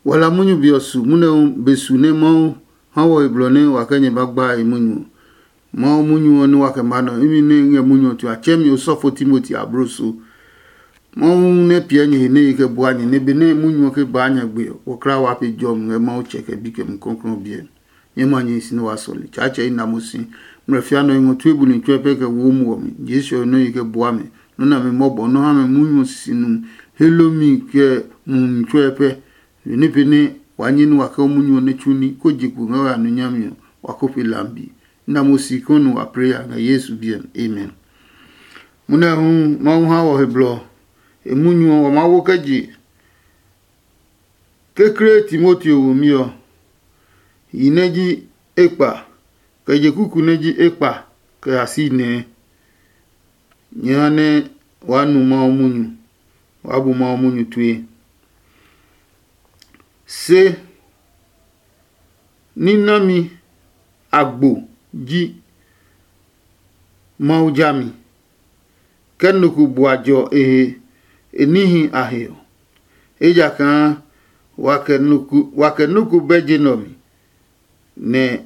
wala munyu biosu mune besu ne mo hawo iblone wakenye bagba imunyu mo munyu onu wakemano imi ne nge munyu tu achemi osofo Timothy abroso mo ne pienye ne ke boanye ne bene munyu ke banya gbe okra wa pe jom nge mo cheke bike mkonkron bien yemanyi sinu wasoli chacha ina musi mrefiano ngotu ebu ni twepe ke wo mu omi Jesu no yike boame no na me mobo no ha me munyu sinu helomi ke mtwepe ni pene wanyinu waka munyu ne chuni ko jiku ngawa no nyamio wakopi lambi na musikonu wa prayer na Yesu bien amen muna hu ma ha wo heblo e munyu wa mawo kaji ke create Timothy wo mio ineji ekpa ke je kuku neji ekpa ke asine nyane wanu ma munyu wabu ma munyu tuye se ninami agbo ji maujami kenuku buajo enihi ahio eja kan wakenuku bejinomi ne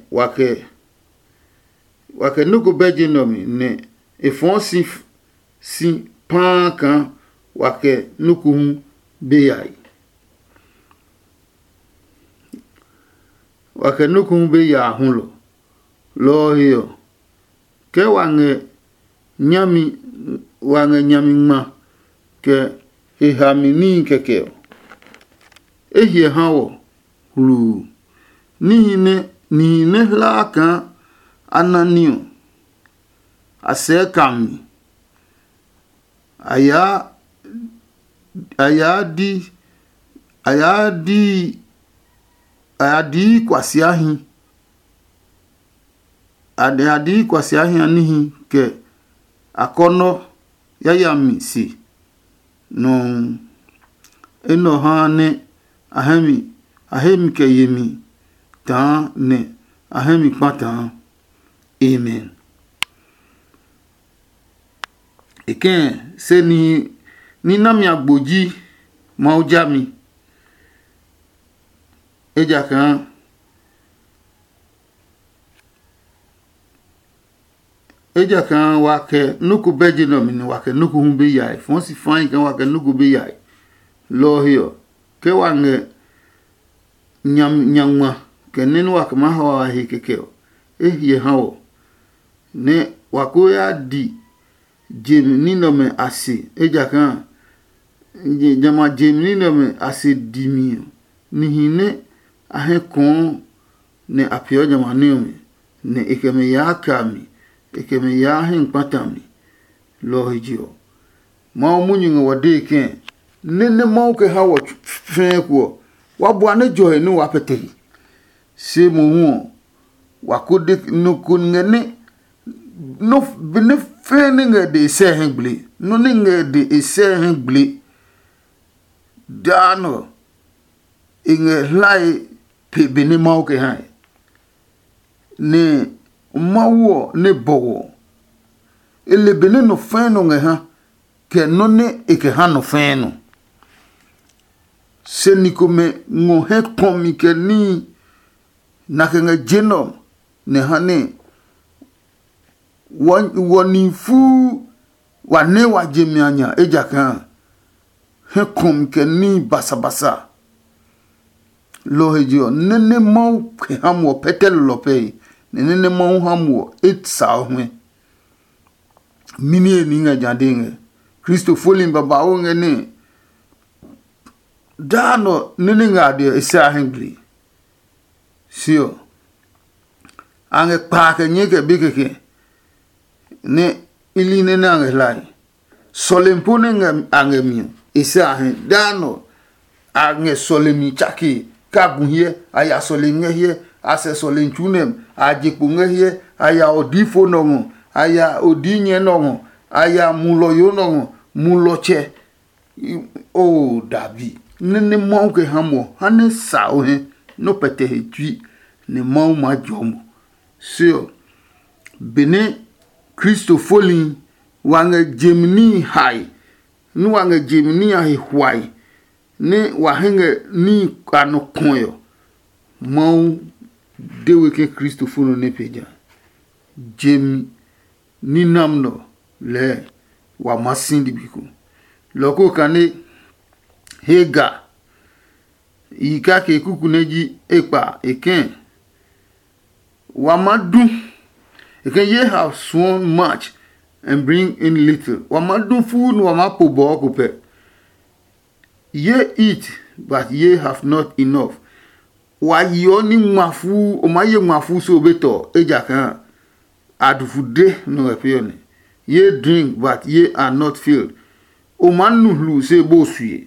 wakenuku bejinomi ne efonsi si pan kan wakenuku hu beyai wakenuku beya hunlo lo hiyo ke wange nyami ma ke ehamini kekeo ehie hawo lu nihine la kan ananio asekami ayadi kwasiahi adi kwasiahi anihi ke akono yayami si no eno hane ahemi ke yemi ta ne ahemi pata amen eken se ni nami agboji maujami eja kan wake nuku bejinomi ni wake nuku humbe yai fonsi fine kan wake nuku be yai lo hiyo ke wange nyamma ke nenu wake mahawa hikekeo ye hawo ne wakoya di jemni no me ase eja kan jama jemni no me ase dimio nihine ahe kon ne apio jama niome ne ekeme ya kami ekeme ya hin patami lo hijio ma munyu wade ken nene ma ke hawo fe ko wabo ane joy no wapete se mo hu wakode no kunngene no bene fe ne de se hin ble no ne de se hin ble dano inge lai pe bene ma ke ha ne mawo ne bowo ele bene no feno nge ha ke no ne eke ha no feno se nikome ngo he komi ke ni na ke nge genom ne ha ne woni fu wane wa jemianya eja kan he kom ke ni basa lo hejo nene mau ke hamo petel lope nene mau hamo etsa hwe mini ni nga jandinge Kristo folim baba onge ne dano nene nga de isa hengli sio ange pa ke nyeke bikeke ne iline na nge lai solempone nga ange mi isa hen dano ange solemi chaki kabuhie aya solengehie ase solenchunem ajekungehie aya odifo nongo aya odinye nongo aya muloyo nongo muloche o dabi nene monke hamo hane sao he no pete he tui ne mau ma jomo sio bene Kristo folin wange jemni hai nu wange jemni ai hwai ni wahenge ni anokonyo mau dewe ke Kristo funo ne peja jemi ni namno le wa masindi biku loko kane hega ika ke kukuneji ekpa eken wa madu eken ye have sworn much and bring in little wa madu food wa mapo bo kupe ye eat but ye have not enough wa yo ni mafu o maye mafu so beto eja kan adufude no epione ye drink but ye are not filled o manu lu se bo suye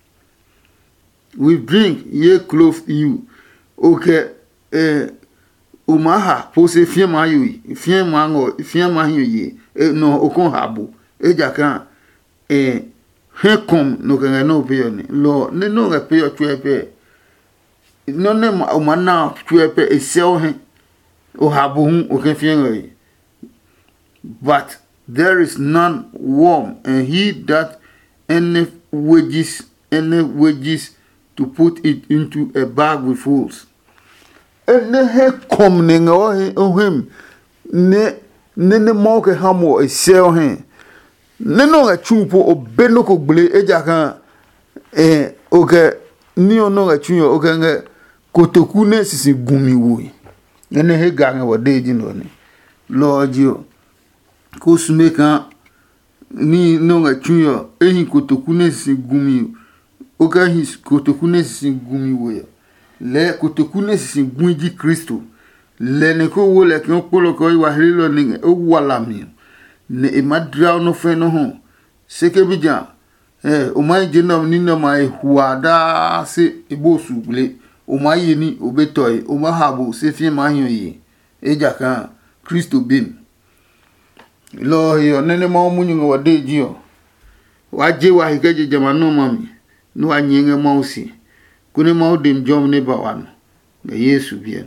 we drink ye clothe you okay o maha pose fiema yu fiema ngo fiema yu no okon habo eja kan he kom no kan no pione lo ne no ga pio twepe no ne o mana twepe esel he o habo hu o kan fiema but there is none warm and he that any wages to put it into a bag with holes ene he kom ne ngo him ne mo ke hamo esel he ne no ga chupo obeno ko gble eja kan oke ni ono ga chuyo oke nge kotoku ne sisi gumi wo ene he ga nge wode ji no ni lo jio ko sume kan ni no ga chuyo ehin kotoku ne sisi gumi oke hi kotoku ne sisi gumi wo ya le kotoku ne sisi gunji Kristo le ne ko wo le kan polo ko wa hilo ni o wala mi ne emadra no fe no ho seke bija o mai jeno ni no mai huada se ebosu gle o mai ni obetoy o mahabo se fi mahyo yi eja kan Kristo bim lo yo nene ma munyu ngo wade jio waje wa hikeje jamano mami no anyenge mausi kuni mau dim jom ne bawano ga Yesu bien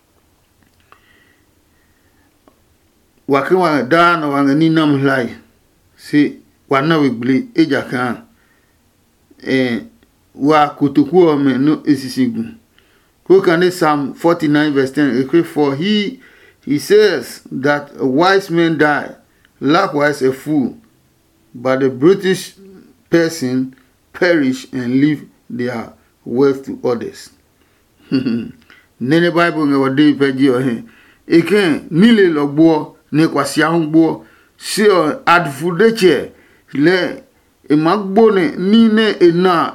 wakiwa dana wanga ni nam lai si wana wigbli eja kan wa kutukuwa me no esisigu ko kan Psalm 49 verse 10 for he says that a wise man die likewise a fool but the brutish person perish and leave their wealth to others nene Bible nga wade peji o he eken nile logbo ne kwasi ahugbo si adfudeche le emagbo ne ni ne ena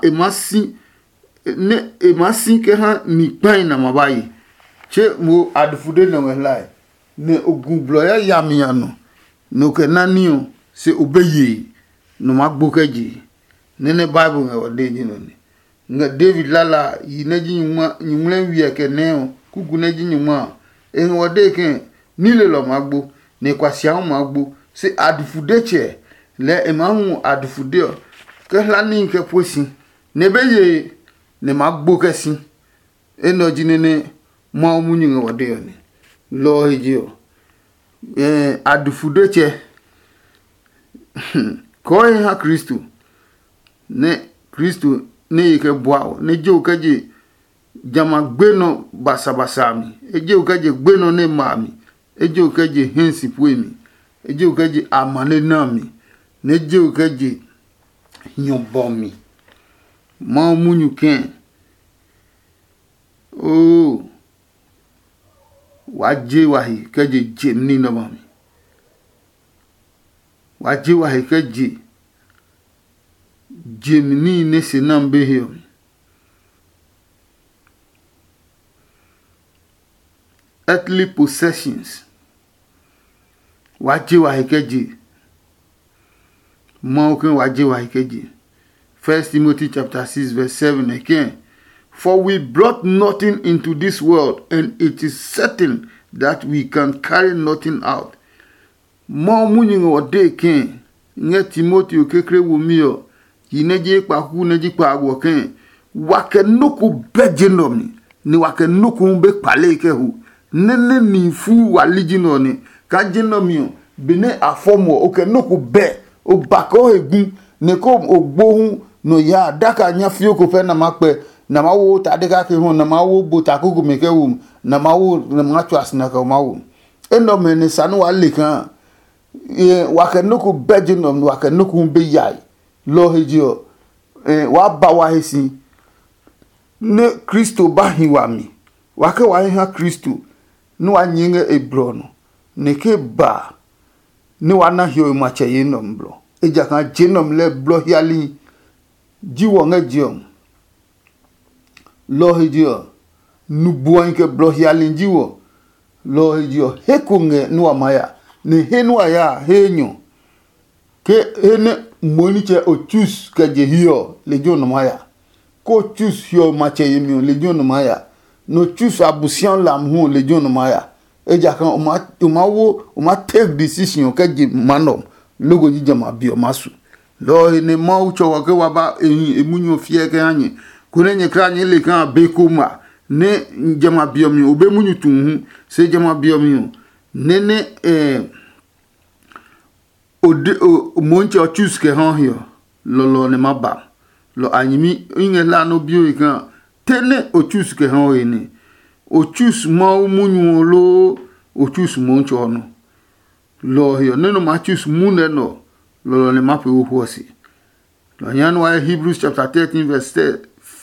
emasi ke ha ni pan na mabayi che mo adfude no lai ne ogun bloya yamiano no ke nanio se obeye no magbo keji nene Bible nga wade ji no ni nga David lala yineji nyumle wiye ke neo kugu neji nyuma en wade ke nile lo magbo ne kwasi ahun magbo se adfudeche le emahu adfude ke lani ke posi ne beye ne magbo kesi eno jinene ma omunyu nga wade yo ni lo hijio adfudeche ko ha Kristo ne Kristo ne yike boawo ne je okaje jama gbeno basabasami eje okaje gbeno ne mami eje okaje hensi puemi eje okaje amane nami ne je okaje nyobomi ma munyu ken waje wahi kaje jemni no mami waje wahi kaje Jemini ne senambe hiyo earthly possessions waje wa hikeji mauke waje wa hikeji 1 Timothy chapter 6 verse 7 again for we brought nothing into this world and it is certain that we can carry nothing out mo munyi ode ken nge Timothy okekre wo miyo yineje paku neji pagwo ken wake nuku bejenomi ni wake nuku be pale ke hu nene ni fu walijino ni ka jenomi bene afomo oke nuku be o bako egun ne ko ogbohun no ya daka nya fio ko pe na makpe na mawo ta de ka ke ho na mawo bo ta ko me ke wum na mawo na ma twas na ka mawo eno me ne sanu wa le kan wa ke no ko bejinom wa ke no ko be yai lo hejio wa ba wa hesi ne Kristo ba hiwa mi wa ke wa ha Kristo no wa nyinge ebro no ne ke ba ni wa na hio ma che yinom bro eja kan jinom le blo hiali jiwo nga jiom lo hejio nu buan ke blo hiali jiwo lo hejio hekunge no maya ne henu aya henyo ke ene moniche ochus ka je hio legion maya ko chus hio mache yemi legion maya no chus abusian lam hu legion maya eja kan o ma take decision ka je manom logo ji jama bio masu lo ne ma ucho wa ke wa ba emunyo fie ke anye kunenye kranye le kan be kuma ne jama bio mi obe munyu tunhu se jama bio mi nene o monche o choose ke han hio lo ne maba lo anyimi inge la no bio ikan tene o choose ke han ene o choose ma munyu lo o choose monche ono lo hio neno ma choose mune no lo ne mape o hosi lo nyano wa Hebrews chapter 13 verse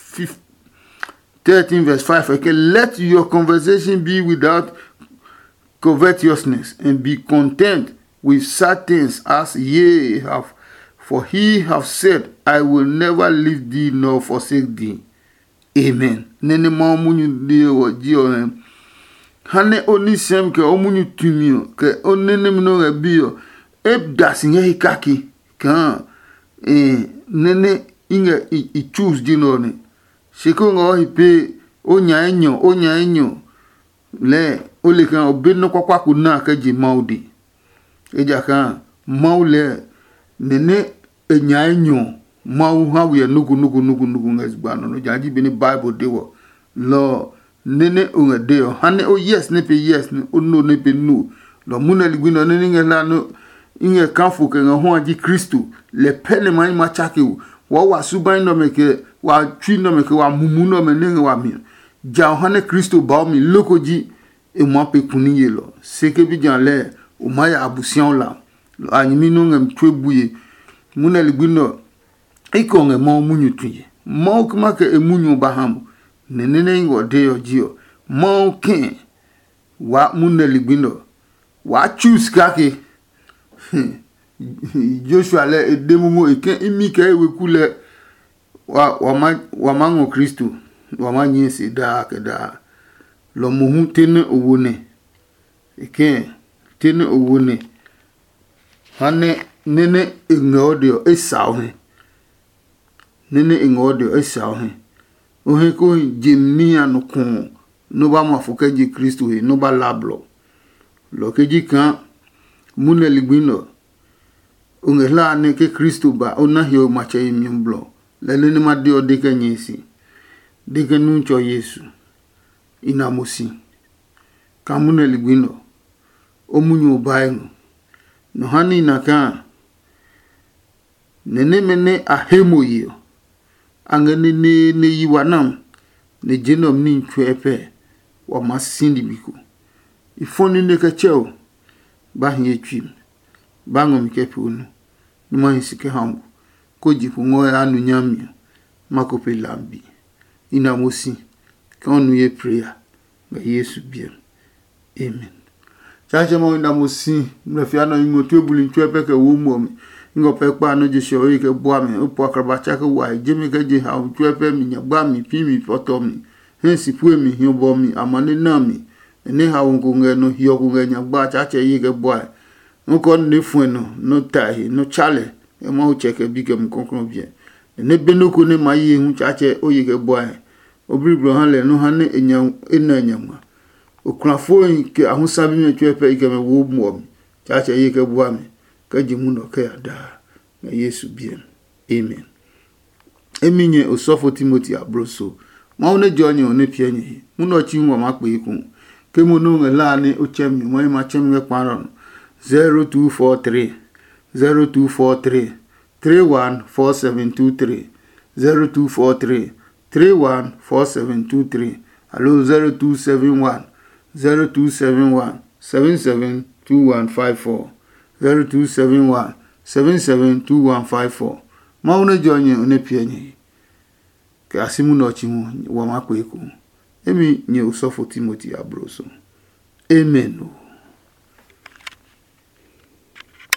5 okay, let your conversation be without covetousness and be content with such things as ye have, for he have said, I will never leave thee nor forsake thee. Amen. Nene ma munyu de o jio hane oni sem ke o munyu tumio ke onene mno rebio ebdas nye hikaki kan nene inge I choose dinone shiko ngo hipe onya enyo le ole kan obino kwakwa kuna ka ji maudi eja kan maule nene enya enyo mau ha we nugu ngesbano no jaji bini Bible dewo lo nene unga deo hane o yes ne pe yes ne o no ne pe no lo muna ligwino nene ngela no inge kanfu ke ngo aji Kristo le pele mai machake wa suban no meke wa twi no meke wa mumu no me nenge wa mi ja hane Kristo ba mi lokoji e mo pe kuniye lo seke bi jan le o maya abusian la lo anyimi no ngem twebuye muna ligwino iko nge mo munyu tuye mo kuma ke emunyu bahamu nene ngo deo jio mo ken wa muna ligwino wa choose kake Joshua le edemumo eken imike ewekule wa mango Kristo wa manyesi da keda lo muhu tene owone eken tene owone hane nene ngodio esawhe nene ngodio esawhe ohe ko jimnia no kun no ba mafuke ji Kristo he no ba lablo lo keji kan mune ligwino ungela ne ke Kristo ba ona hio mache imimblo lele ne ma dio de kenyesi de kenuncho Yesu inamusi kamune ligwino omunyu baengo no hani naka nene mene ahemo yio angene ne yiwanam ne jenom ni ntwepe wa masindi biko ifoni ne ka cheo ba hie twim bango mikepe unu numa hisike hambu koji kungoe anu nyami makope lambi inamosi kanu ye prayer ga Yesu biem amen chache mo inamosi mrefiano ingo twebuli ntwepe ke wumo ingo pekpa no je shoyi ke boame opo akrabacha ke wa jemi ke je ha ntwepe mi nyagba mi pimi foto mi hensi pue mi hiobo mi amane nami ene ha wongo no hio kunge nyagba chache yi ke boa nko ne fueno no tahi no chale e mo cheke bige mkonkron bien ne benoko ne mayi hu chache oyi ke boa obribro han le no han enya enanyama okrafo ke ahusabi me twepe ike me wo mo chache yi ke boa me ka jimu no ke ada na Yesu bien amen eminye osofo Timothy abroso ma one jonye one pienye mu no chi nwa makpe iku ke mo no ngela ni ochemi mo ma chem nge kwaron 0243 314723 0243 314723 alo 0271 772154 772154 ma une jonye une pienye ke asimu no chimu wa makweku emi nye usofo Timothy Abroso amen.